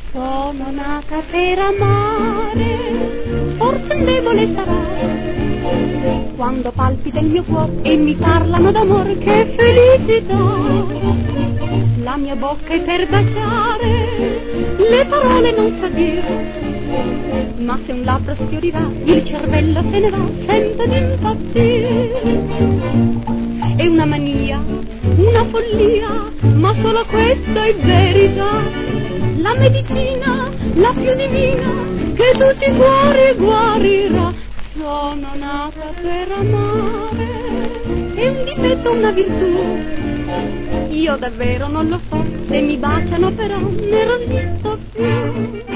Sono nata per amare, forse un debole sarà. Quando palpita il mio cuore e mi parlano d'amore, che felicità! La mia bocca è per baciare, le parole non so dire, ma se un labbro sfiorirà, il cervello se ne va, sento di impazzire. È una mania, una follia, ma solo questa è verità. La medicina, la più divina, che tutti i cuori guarirà. Sono nata per amare, è un difetto, una virtù. Io davvero non lo so, se mi baciano però ne resisto più.